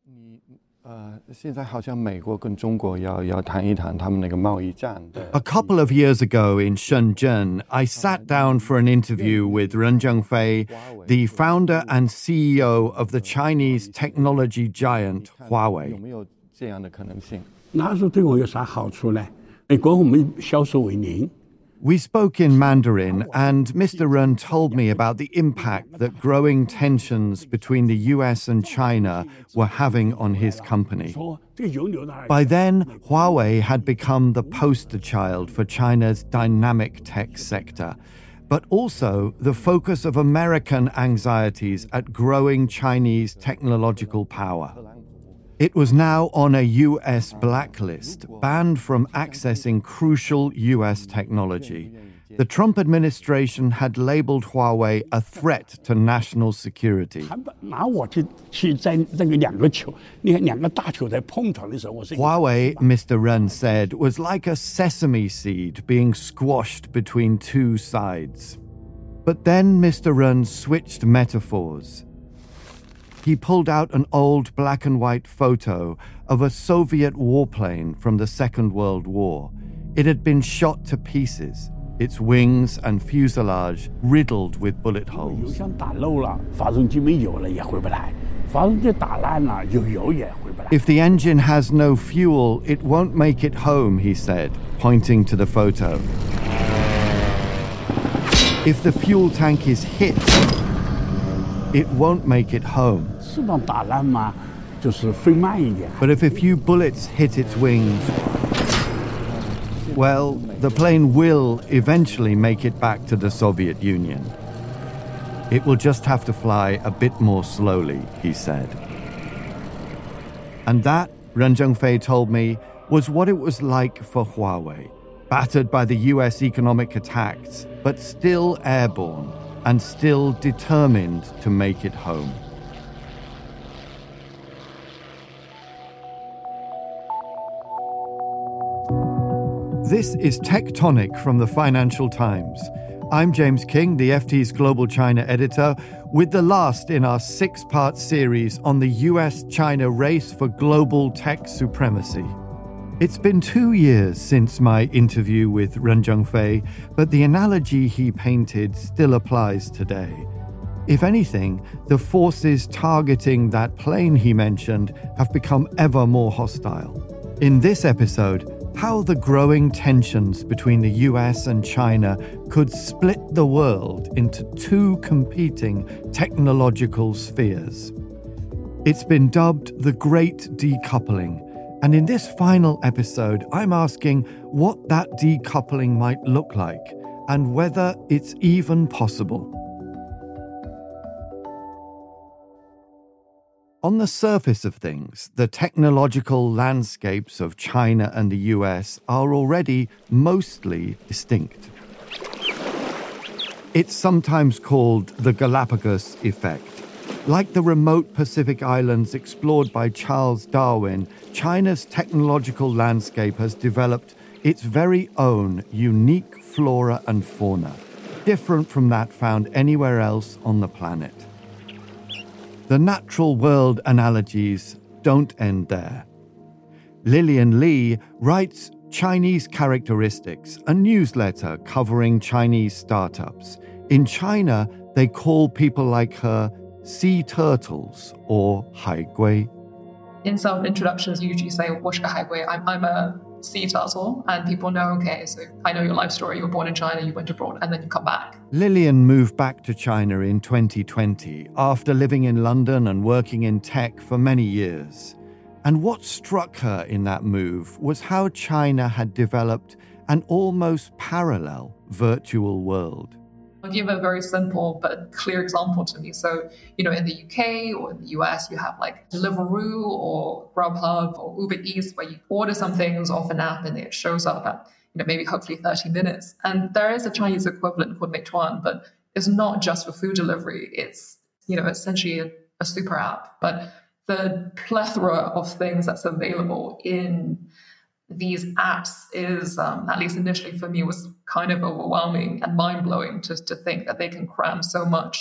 A couple of years ago in Shenzhen, I sat down for an interview with Ren Zhengfei, the founder and CEO of the Chinese technology giant Huawei. 那说对我有啥好处呢？美国我们销售为零。 We spoke in Mandarin, and Mr. Ren told me about the impact that growing tensions between the US and China were having on his company. By then, Huawei had become the poster child for China's dynamic tech sector, but also the focus of American anxieties at growing Chinese technological power. It was now on a US blacklist, banned from accessing crucial US technology. The Trump administration had labeled Huawei a threat to national security. Huawei, Mr. Ren said, was like a sesame seed being squashed between two sides. But then Mr. Ren switched metaphors. He pulled out an old black and white photo of a Soviet warplane from the Second World War. It had been shot to pieces, its wings and fuselage riddled with bullet holes. If the engine has no fuel, it won't make it home, he said, pointing to the photo. If the fuel tank is hit, it won't make it home. But if a few bullets hit its wings, well, the plane will eventually make it back to the Soviet Union. It will just have to fly a bit more slowly, he said. And that, Ren Zhengfei told me, was what it was like for Huawei, battered by the US economic attacks, but still airborne and still determined to make it home. This is Tectonic from the Financial Times. I'm James King, the FT's Global China editor, with the last in our six-part series on the US-China race for global tech supremacy. It's been 2 years since my interview with Ren Zhengfei, but the analogy he painted still applies today. If anything, the forces targeting that plane he mentioned have become ever more hostile. In this episode, how the growing tensions between the US and China could split the world into two competing technological spheres. It's been dubbed the Great Decoupling. And in this final episode, I'm asking what that decoupling might look like and whether it's even possible. On the surface of things, the technological landscapes of China and the US are already mostly distinct. It's sometimes called the Galapagos effect. Like the remote Pacific islands explored by Charles Darwin, China's technological landscape has developed its very own unique flora and fauna, different from that found anywhere else on the planet. The natural world analogies don't end there. Lillian Li writes Chinese Characteristics, a newsletter covering Chinese startups. In China, they call people like her sea turtles or 海龟. In some introductions, you usually say, 我是个海龟, I'm a sea turtle, and people know, okay, so I know your life story. You were born in China, you went abroad, and then you come back. Lillian moved back to China in 2020 after living in London and working in tech for many years. And what struck her in that move was how China had developed an almost parallel virtual world. I'll give a very simple but clear example to me. So, in the UK or in the US, you have like Deliveroo or Grubhub or Uber Eats, where you order some things off an app and it shows up at, maybe hopefully 30 minutes. And there is a Chinese equivalent called Meituan, but it's not just for food delivery. It's, essentially a super app. But the plethora of things that's available in these apps is, at least initially for me, was kind of overwhelming and mind-blowing to think that they can cram so much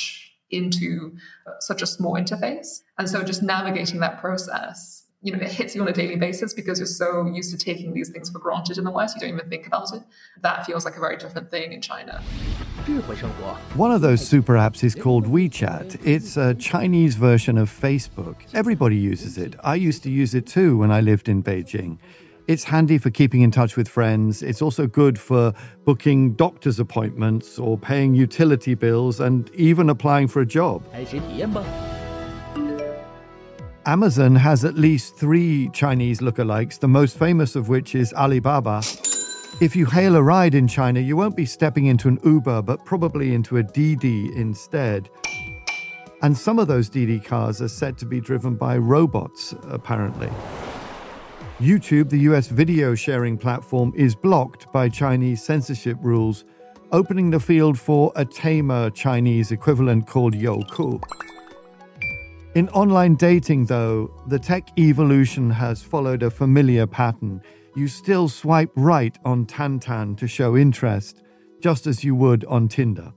into such a small interface. And so just navigating that process, it hits you on a daily basis because you're so used to taking these things for granted in the West. You don't even think about it. That feels like a very different thing in China. One of those super apps is called WeChat. It's a Chinese version of Facebook. Everybody uses it. I used to use it too when I lived in Beijing. It's handy for keeping in touch with friends. It's also good for booking doctor's appointments or paying utility bills and even applying for a job. Amazon has at least 3 Chinese lookalikes, the most famous of which is Alibaba. If you hail a ride in China, you won't be stepping into an Uber, but probably into a Didi instead. And some of those Didi cars are said to be driven by robots, apparently. YouTube, the US video sharing platform, is blocked by Chinese censorship rules, opening the field for a tamer Chinese equivalent called Youku. In online dating, though, the tech evolution has followed a familiar pattern. You still swipe right on Tantan to show interest, just as you would on Tinder.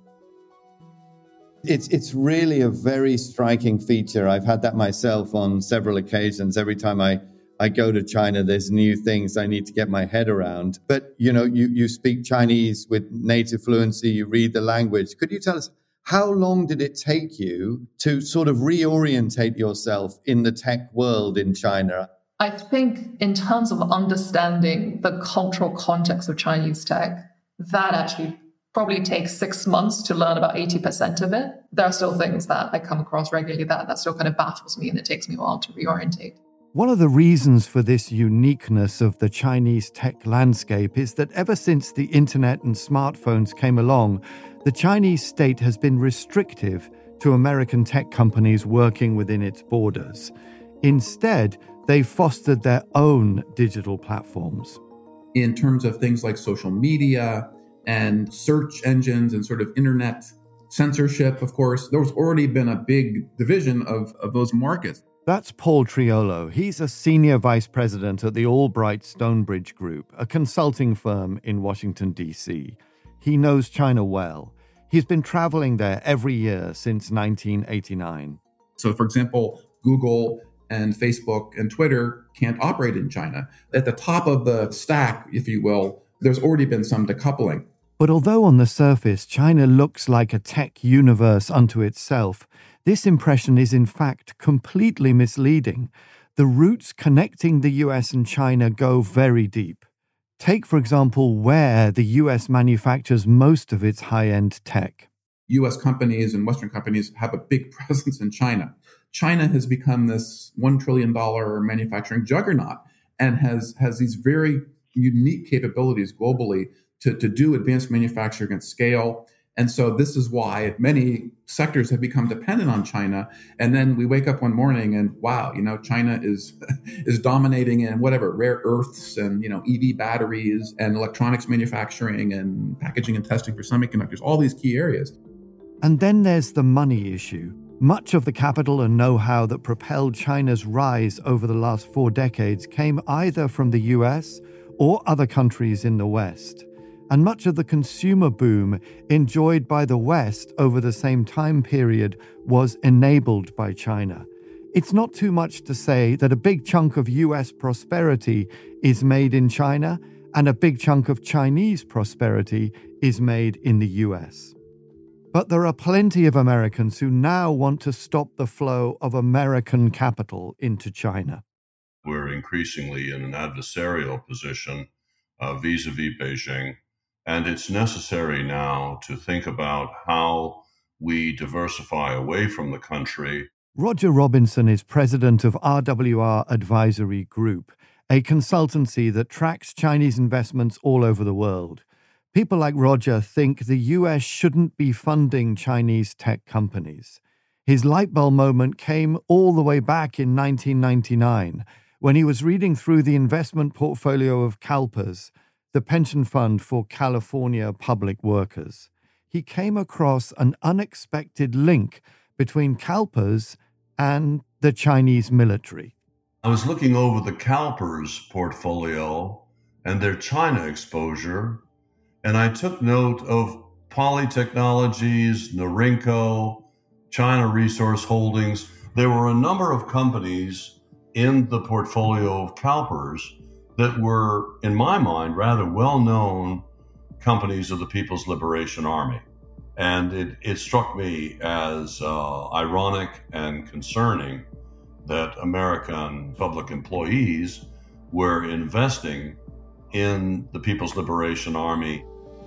It's really a very striking feature. I've had that myself on several occasions. Every time I go to China, there's new things I need to get my head around. But, you speak Chinese with native fluency, you read the language. Could you tell us, how long did it take you to sort of reorientate yourself in the tech world in China? I think in terms of understanding the cultural context of Chinese tech, that actually probably takes 6 months to learn about 80% of it. There are still things that I come across regularly that still kind of baffles me, and it takes me a while to reorientate. One of the reasons for this uniqueness of the Chinese tech landscape is that ever since the internet and smartphones came along, the Chinese state has been restrictive to American tech companies working within its borders. Instead, they fostered their own digital platforms. In terms of things like social media and search engines and sort of internet censorship, of course, there's already been a big division of those markets. That's Paul Triolo. He's a senior vice president at the Albright Stonebridge Group, a consulting firm in Washington, D.C. He knows China well. He's been traveling there every year since 1989. So, for example, Google and Facebook and Twitter can't operate in China. At the top of the stack, if you will, there's already been some decoupling. But although on the surface China looks like a tech universe unto itself, this impression is in fact completely misleading. The roots connecting the US and China go very deep. Take, for example, where the US manufactures most of its high-end tech. US companies and Western companies have a big presence in China. China has become this $1 trillion manufacturing juggernaut and has these very unique capabilities globally to do advanced manufacturing at scale. And so this is why many sectors have become dependent on China. And then we wake up one morning and wow, China is dominating in whatever, rare earths and, EV batteries and electronics manufacturing and packaging and testing for semiconductors, all these key areas. And then there's the money issue. Much of the capital and know-how that propelled China's rise over the last 4 decades came either from the US or other countries in the West. And much of the consumer boom enjoyed by the West over the same time period was enabled by China. It's not too much to say that a big chunk of US prosperity is made in China and a big chunk of Chinese prosperity is made in the US. But there are plenty of Americans who now want to stop the flow of American capital into China. We're increasingly in an adversarial position vis-a-vis Beijing. And it's necessary now to think about how we diversify away from the country. Roger Robinson is president of RWR Advisory Group, a consultancy that tracks Chinese investments all over the world. People like Roger think the US shouldn't be funding Chinese tech companies. His light bulb moment came all the way back in 1999, when he was reading through the investment portfolio of CalPERS, the pension fund for California public workers. He came across an unexpected link between CalPERS and the Chinese military. I was looking over the CalPERS portfolio and their China exposure, and I took note of Poly Technologies, Norinco, China Resource Holdings. There were a number of companies in the portfolio of CalPERS that were, in my mind, rather well-known companies of the People's Liberation Army. And it struck me as ironic and concerning that American public employees were investing in the People's Liberation Army.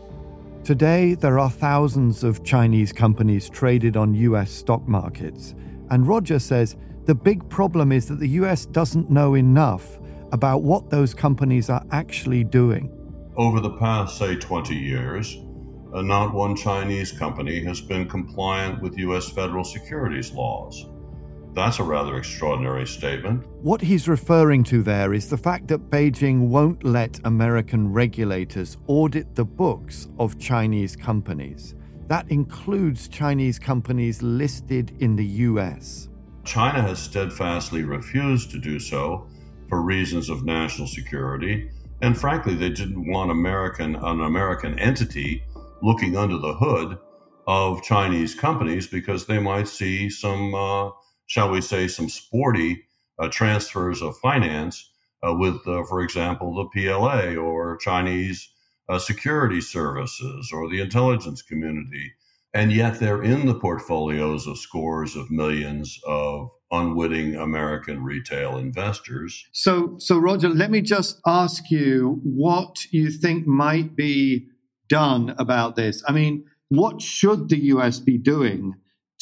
Today, there are thousands of Chinese companies traded on US stock markets. And Roger says the big problem is that the US doesn't know enough about what those companies are actually doing. Over the past, say, 20 years, not one Chinese company has been compliant with US federal securities laws. That's a rather extraordinary statement. What he's referring to there is the fact that Beijing won't let American regulators audit the books of Chinese companies. That includes Chinese companies listed in the US. China has steadfastly refused to do so for reasons of national security. And frankly, they didn't want an American entity looking under the hood of Chinese companies because they might see some, shall we say, some sporty transfers of finance with, for example, the PLA or Chinese security services or the intelligence community. And yet they're in the portfolios of scores of millions of unwitting American retail investors. So Roger, let me just ask you what you think might be done about this. I mean, what should the US be doing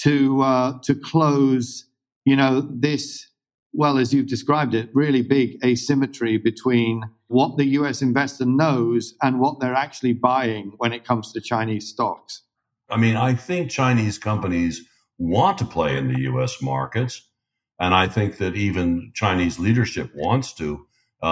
to close, this, well, as you've described it, really big asymmetry between what the US investor knows and what they're actually buying when it comes to Chinese stocks? I mean, I think Chinese companies want to play in the US markets. And I think that even Chinese leadership wants to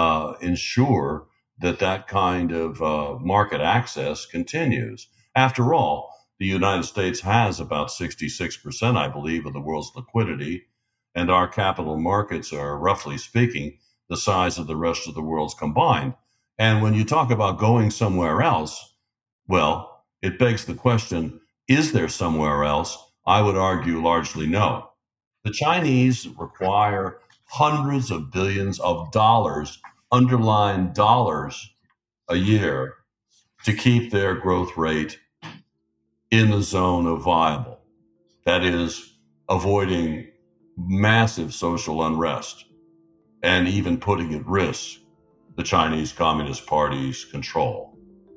ensure that kind of market access continues. After all, the United States has about 66%, I believe, of the world's liquidity. And our capital markets are, roughly speaking, the size of the rest of the world's combined. And when you talk about going somewhere else, well, it begs the question, is there somewhere else? I would argue largely no. The Chinese require hundreds of billions of dollars, underlined dollars, a year to keep their growth rate in the zone of viable. That is, avoiding massive social unrest and even putting at risk the Chinese Communist Party's control.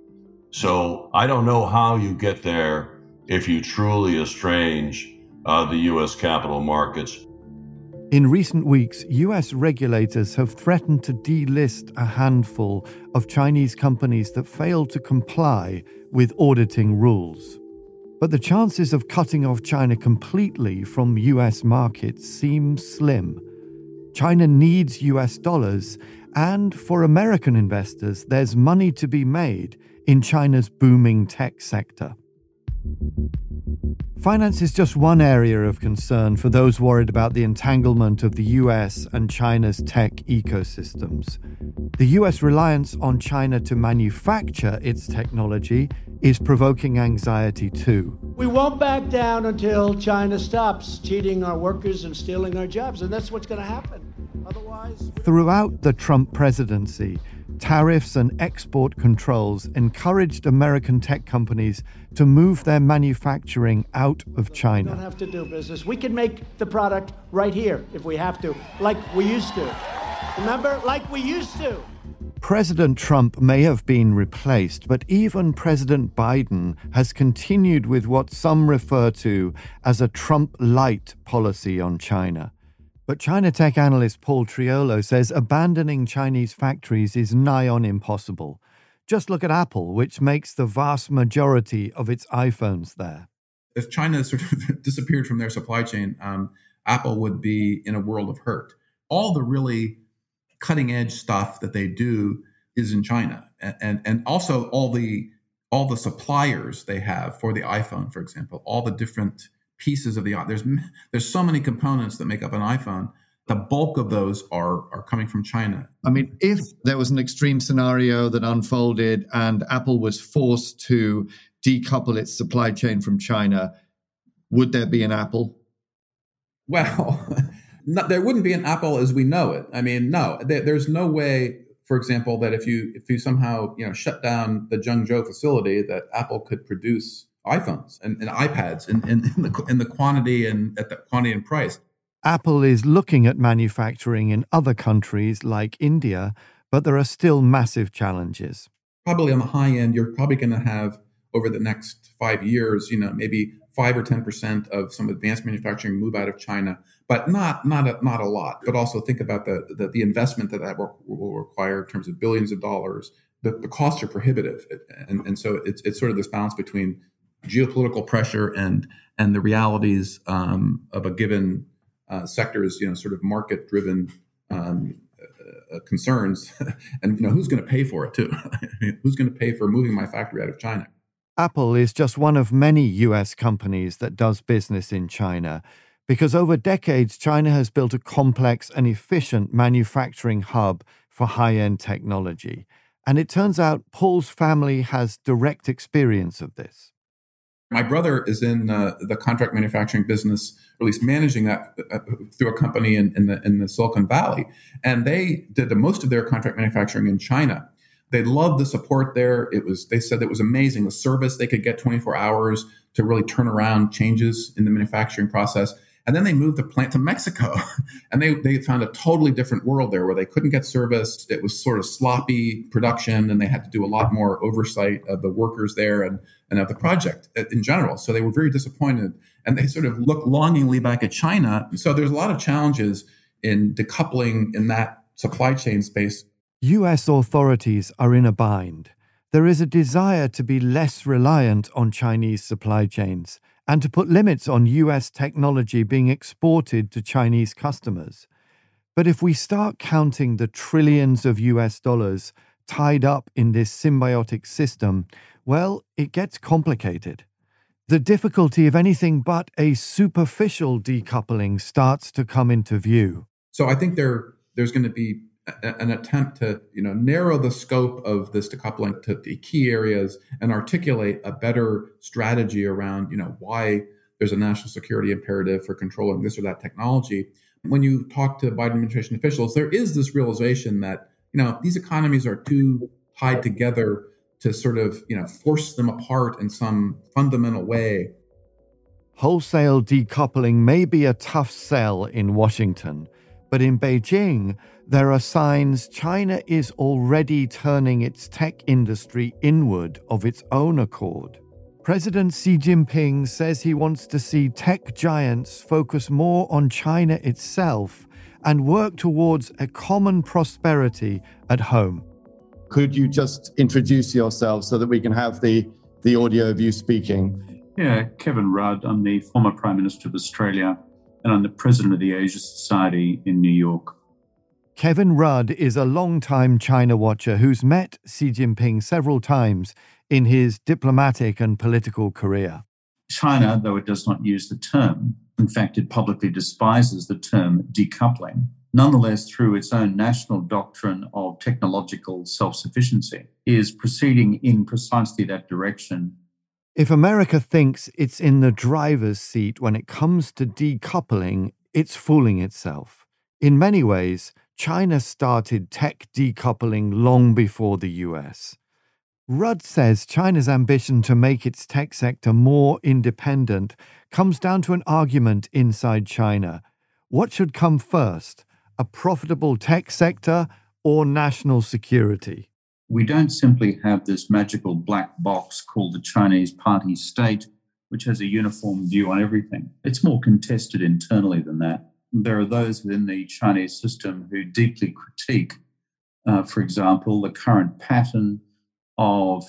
So I don't know how you get there if you truly estrange the U.S. capital markets. In recent weeks, US regulators have threatened to delist a handful of Chinese companies that failed to comply with auditing rules. But the chances of cutting off China completely from US markets seem slim. China needs US dollars, and for American investors, there's money to be made in China's booming tech sector. Finance is just one area of concern for those worried about the entanglement of the US and China's tech ecosystems. The US reliance on China to manufacture its technology is provoking anxiety too. We won't back down until China stops cheating our workers and stealing our jobs, and that's what's going to happen. Otherwise, throughout the Trump presidency, tariffs and export controls encouraged American tech companies to move their manufacturing out of China. We don't have to do business. We can make the product right here if we have to, like we used to. Remember? Like we used to. President Trump may have been replaced, but even President Biden has continued with what some refer to as a Trump-light policy on China. But China tech analyst Paul Triolo says abandoning Chinese factories is nigh on impossible. Just look at Apple, which makes the vast majority of its iPhones there. If China sort of disappeared from their supply chain, Apple would be in a world of hurt. All the really cutting edge stuff that they do is in China, and also all the suppliers they have for the iPhone, for example, all the different pieces of the there's so many components that make up an iPhone. The bulk of those are coming from China. I mean, if there was an extreme scenario that unfolded and Apple was forced to decouple its supply chain from China, would there be an Apple? Well, there wouldn't be an Apple as we know it. I mean, no, there's no way, for example, that if you somehow shut down the Zhengzhou facility, that Apple could produce iPhones and iPads in the quantity and at the quantity and price. Apple is looking at manufacturing in other countries like India, but there are still massive challenges. Probably on the high end, you're probably going to have over the next 5 years, maybe 5 or 10% of some advanced manufacturing move out of China, but not a lot. But also think about the investment that will require in terms of billions of dollars. The costs are prohibitive, and so it's sort of this balance between geopolitical pressure and the realities of a given sector's sort of market driven concerns, and who's going to pay for it too? Who's going to pay for moving my factory out of China? Apple is just one of many US companies that does business in China, because over decades, China has built a complex and efficient manufacturing hub for high-end technology. And it turns out Paul's family has direct experience of this. My brother is in the contract manufacturing business, or at least managing that through a company in the Silicon Valley. And they did most of their contract manufacturing in China. They loved the support there. They said it was amazing. The service, they could get 24 hours to really turn around changes in the manufacturing process. And then they moved the plant to Mexico, and they found a totally different world there where they couldn't get service. It was sort of sloppy production, and they had to do a lot more oversight of the workers there and of the project in general. So they were very disappointed, and they sort of looked longingly back at China. So there's a lot of challenges in decoupling in that supply chain space. US authorities are in a bind. There is a desire to be less reliant on Chinese supply chains and to put limits on US technology being exported to Chinese customers. But if we start counting the trillions of US dollars tied up in this symbiotic system, well, it gets complicated. The difficulty of anything but a superficial decoupling starts to come into view. So I think there's going to be an attempt to narrow the scope of this decoupling to the key areas and articulate a better strategy around why there's a national security imperative for controlling this or that technology. When you talk to Biden administration officials, there is this realization that these economies are too tied together to sort of force them apart in some fundamental way. Wholesale decoupling may be a tough sell in Washington, but in Beijing, there are signs China is already turning its tech industry inward of its own accord. President Xi Jinping says he wants to see tech giants focus more on China itself and work towards a common prosperity at home. Could you just introduce yourself so that we can have the audio of you speaking? Yeah, Kevin Rudd. I'm the former Prime Minister of Australia, and I'm the president of the Asia Society in New York. Kevin Rudd is a long-time China watcher who's met Xi Jinping several times in his diplomatic and political career. China, though it does not use the term, in fact, it publicly despises the term decoupling, nonetheless, through its own national doctrine of technological self-sufficiency, is proceeding in precisely that direction. If America thinks it's in the driver's seat when it comes to decoupling, it's fooling itself. In many ways, China started tech decoupling long before the US. Rudd says China's ambition to make its tech sector more independent comes down to an argument inside China. What should come first, a profitable tech sector or national security? We don't simply have this magical black box called the Chinese party state, which has a uniform view on everything. It's more contested internally than that. There are those within the Chinese system who deeply critique, for example, the current pattern of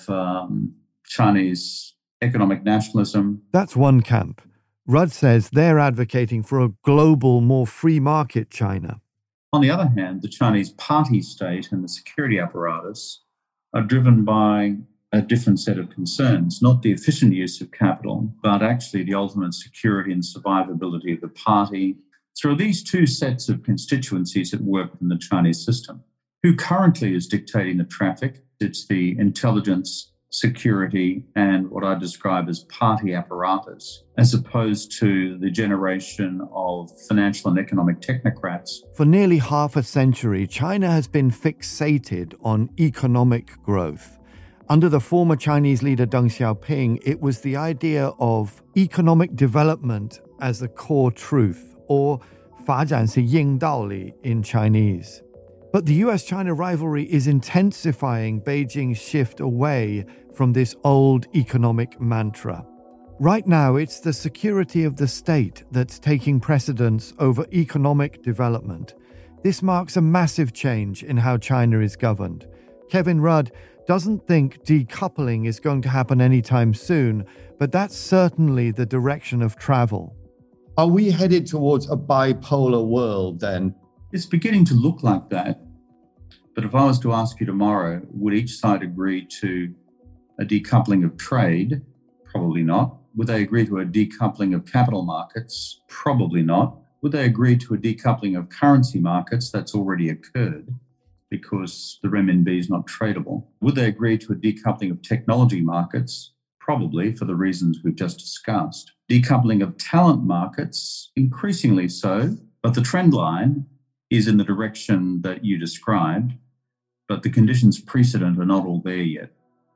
Chinese economic nationalism. That's one camp. Rudd says they're advocating for a global, more free market China. On the other hand, the Chinese party state and the security apparatus are driven by a different set of concerns, not the efficient use of capital, but actually the ultimate security and survivability of the party. So these two sets of constituencies at work in the Chinese system. Who currently is dictating the traffic? It's the intelligence security, and what I describe as party apparatus, as opposed to the generation of financial and economic technocrats. For nearly half a century, China has been fixated on economic growth. Under the former Chinese leader Deng Xiaoping, it was the idea of economic development as the core truth, or 发展是硬道理 in Chinese. But the US-China rivalry is intensifying Beijing's shift away from this old economic mantra. Right now, it's the security of the state that's taking precedence over economic development. This marks a massive change in how China is governed. Kevin Rudd doesn't think decoupling is going to happen anytime soon, but that's certainly the direction of travel. Are we headed towards a bipolar world then? It's beginning to look like that. But if I was to ask you tomorrow, would each side agree to a decoupling of trade? Probably not. Would they agree to a decoupling of capital markets? Probably not. Would they agree to a decoupling of currency markets? That's already occurred because the renminbi is not tradable. Would they agree to a decoupling of technology markets? Probably, for the reasons we've just discussed. Decoupling of talent markets, increasingly so, but the trend line is in the direction that you described, but the conditions precedent are not all there yet.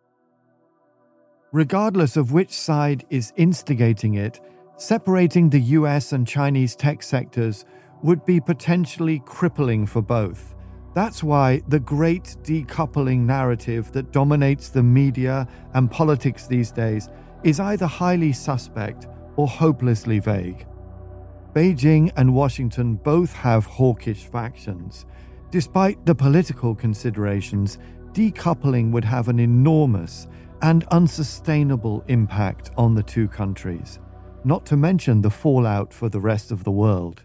Regardless of which side is instigating it, separating the US and Chinese tech sectors would be potentially crippling for both. That's why the great decoupling narrative that dominates the media and politics these days is either highly suspect or hopelessly vague. Beijing and Washington both have hawkish factions. Despite the political considerations, decoupling would have an enormous and unsustainable impact on the two countries, not to mention the fallout for the rest of the world.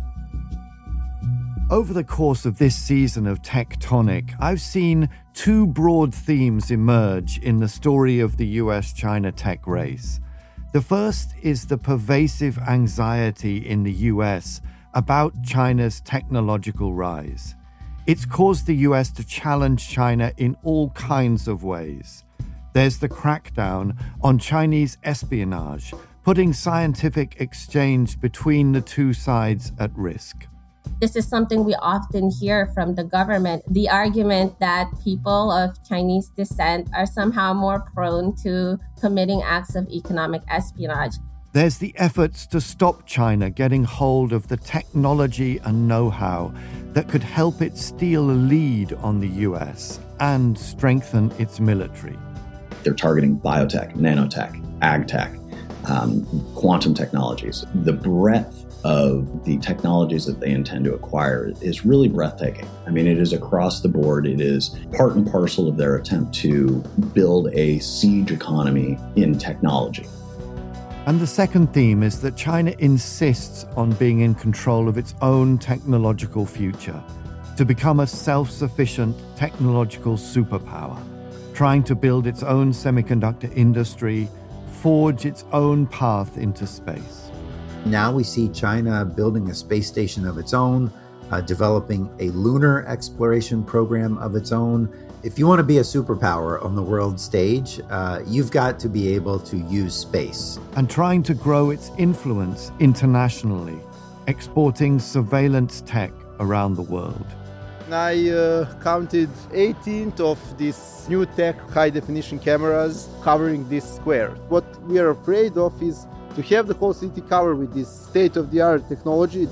Over the course of this season of Tectonic, I've seen two broad themes emerge in the story of the US-China tech race. The first is the pervasive anxiety in the US about China's technological rise. It's caused the US to challenge China in all kinds of ways. There's the crackdown on Chinese espionage, putting scientific exchange between the two sides at risk. This is something we often hear from the government, the argument that people of Chinese descent are somehow more prone to committing acts of economic espionage. There's the efforts to stop China getting hold of the technology and know-how that could help it steal a lead on the US and strengthen its military. They're targeting biotech, nanotech, ag tech, quantum technologies. The breadth of the technologies that they intend to acquire is really breathtaking. I mean, it is across the board. It is part and parcel of their attempt to build a siege economy in technology. And the second theme is that China insists on being in control of its own technological future, to become a self-sufficient technological superpower, trying to build its own semiconductor industry, forge its own path into space. Now we see China building a space station of its own, developing a lunar exploration program of its own. If you want to be a superpower on the world stage, you've got to be able to use space. And trying to grow its influence internationally, exporting surveillance tech around the world. I counted 18 of these new tech high-definition cameras covering this square. What we are afraid of is to have the whole city covered with this state-of-the-art technology.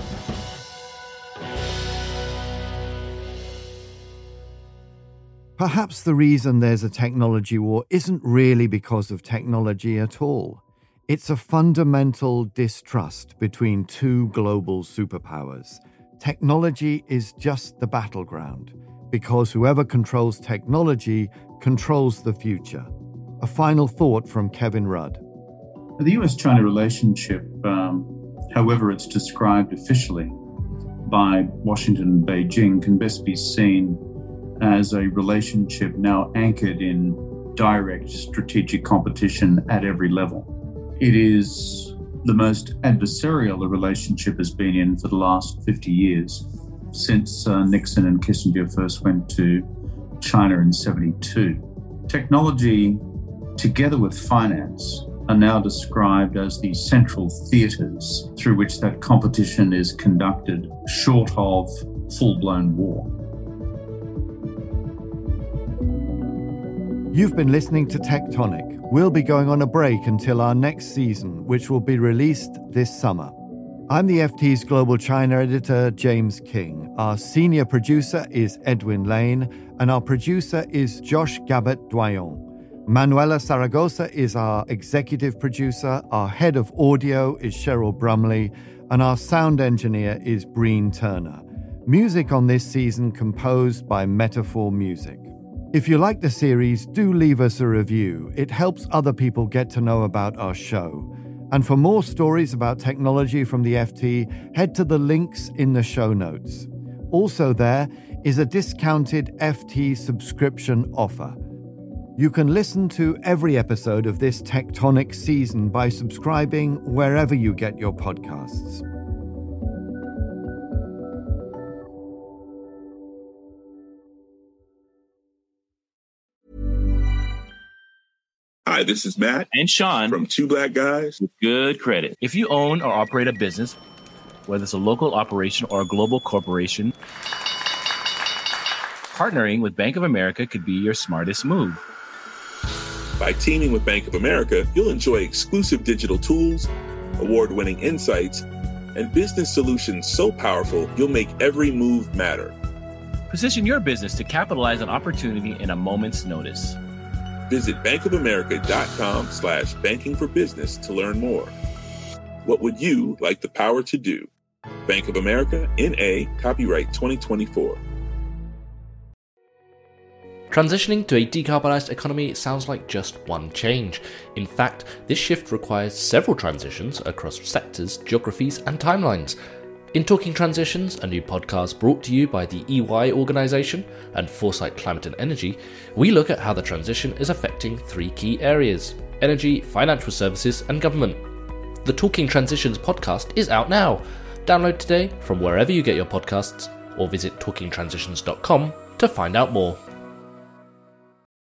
Perhaps the reason there's a technology war isn't really because of technology at all. It's a fundamental distrust between two global superpowers. Technology is just the battleground, because whoever controls technology controls the future. A final thought from Kevin Rudd. The US-China relationship, however it's described officially by Washington and Beijing, can best be seen as a relationship now anchored in direct strategic competition at every level. It is the most adversarial the relationship has been in for the last 50 years, since Nixon and Kissinger first went to China in 1972. Technology, together with finance, are now described as the central theatres through which that competition is conducted, short of full-blown war. You've been listening to Tectonic. We'll be going on a break until our next season, which will be released this summer. I'm the FT's Global China editor, James King. Our senior producer is Edwin Lane, and our producer is Josh Gabet-Doyon. Manuela Zaragoza is our executive producer, our head of audio is Cheryl Brumley, and our sound engineer is Breen Turner. Music on this season composed by Metaphor Music. If you like the series, do leave us a review. It helps other people get to know about our show. And for more stories about technology from the FT, head to the links in the show notes. Also there is a discounted FT subscription offer. You can listen to every episode of this Tectonic season by subscribing wherever you get your podcasts. Hi, this is Matt and Sean from Two Black Guys with Good Credit. If you own or operate a business, whether it's a local operation or a global corporation, partnering with Bank of America could be your smartest move. By teaming with Bank of America, you'll enjoy exclusive digital tools, award-winning insights, and business solutions so powerful you'll make every move matter. Position your business to capitalize on opportunity in a moment's notice. Visit bankofamerica.com/bankingforbusiness to learn more. What would you like the power to do? Bank of America, N.A., copyright 2024. Transitioning to a decarbonised economy sounds like just one change. In fact, this shift requires several transitions across sectors, geographies, and timelines. In Talking Transitions, a new podcast brought to you by the EY organisation and Foresight Climate and Energy, we look at how the transition is affecting three key areas: energy, financial services, and government. The Talking Transitions podcast is out now. Download today from wherever you get your podcasts, or visit talkingtransitions.com to find out more.